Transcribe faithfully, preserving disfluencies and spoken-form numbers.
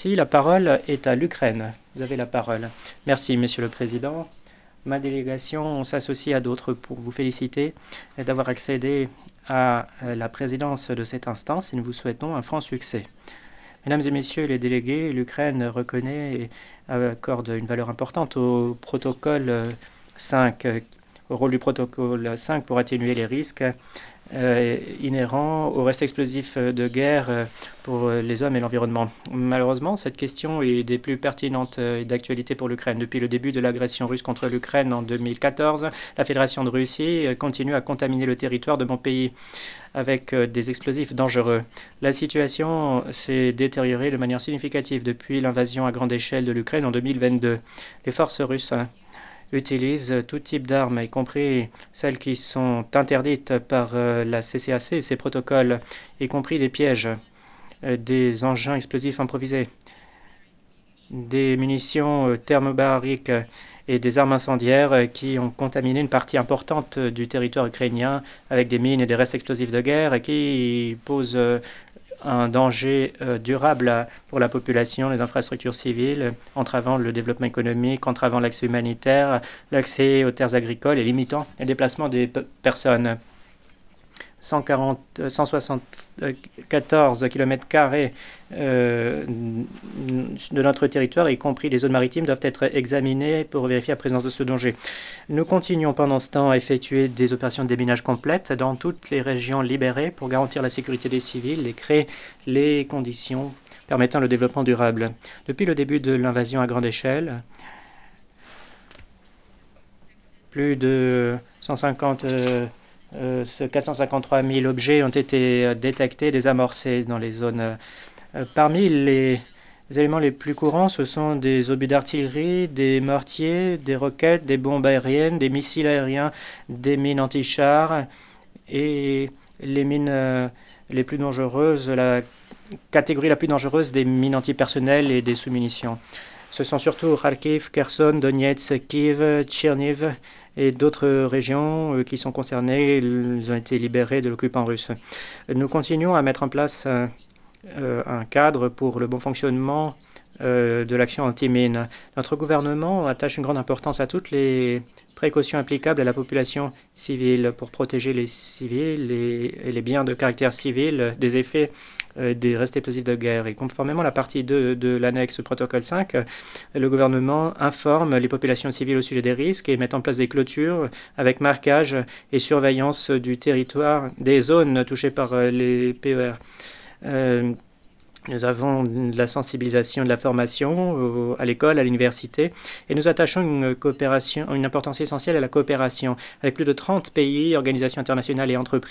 Merci. La parole est à l'Ukraine. Vous avez la parole. Merci, Monsieur le Président. Ma délégation s'associe à d'autres pour vous féliciter d'avoir accédé à la présidence de cette instance et nous vous souhaitons un franc succès. Mesdames et Messieurs les délégués, l'Ukraine reconnaît et accorde une valeur importante au protocole cinq, au rôle du protocole cinq pour atténuer les risques Euh, inhérent au reste explosif de guerre euh, pour les hommes et l'environnement. Malheureusement, cette question est des plus pertinentes et d'actualité pour l'Ukraine. Depuis le début de l'agression russe contre l'Ukraine en deux mille quatorze, la Fédération de Russie continue à contaminer le territoire de mon pays avec des explosifs dangereux. La situation s'est détériorée de manière significative depuis l'invasion à grande échelle de l'Ukraine en deux mille vingt-deux. Les forces russes utilisent tout type d'armes, y compris celles qui sont interdites par la C C A C et ses protocoles, y compris des pièges, des engins explosifs improvisés, des munitions thermobariques et des armes incendiaires qui ont contaminé une partie importante du territoire ukrainien avec des mines et des restes explosifs de guerre qui posent un danger euh, durable pour la population, les infrastructures civiles, entravant le développement économique, entravant l'accès humanitaire, l'accès aux terres agricoles et limitant le déplacement des personnes. cent quarante, cent soixante-quatorze kilomètres carrés euh, de notre territoire, y compris les zones maritimes, doivent être examinés pour vérifier la présence de ce danger. Nous continuons pendant ce temps à effectuer des opérations de déminage complètes dans toutes les régions libérées pour garantir la sécurité des civils et créer les conditions permettant le développement durable. Depuis le début de l'invasion à grande échelle, plus de cent cinquante euh, Euh, quatre cent cinquante-trois mille objets ont été détectés, désamorcés dans les zones. Euh, parmi les éléments les plus courants, ce sont des obus d'artillerie, des mortiers, des roquettes, des bombes aériennes, des missiles aériens, des mines anti-chars et les mines euh, les plus dangereuses, la catégorie la plus dangereuse des mines antipersonnelles et des sous-munitions. Ce sont surtout Kharkiv, Kherson, Donetsk, Kiev, Tcherniv et d'autres régions qui sont concernées. Ils ont été libérés de l'occupant russe. Nous continuons à mettre en place un, euh, un cadre pour le bon fonctionnement euh, de l'action anti-mine. Notre gouvernement attache une grande importance à toutes les précautions applicables à la population civile pour protéger les civils et, et les biens de caractère civil des effets des restes explosifs de guerre. Et conformément à la partie deux de l'annexe protocole cinq, le gouvernement informe les populations civiles au sujet des risques et met en place des clôtures avec marquage et surveillance du territoire des zones touchées par les P E R. Euh, Nous avons de la sensibilisation, de la formation à l'école, à l'université, et nous attachons une coopération, une importance essentielle à la coopération avec plus de trente pays, organisations internationales et entreprises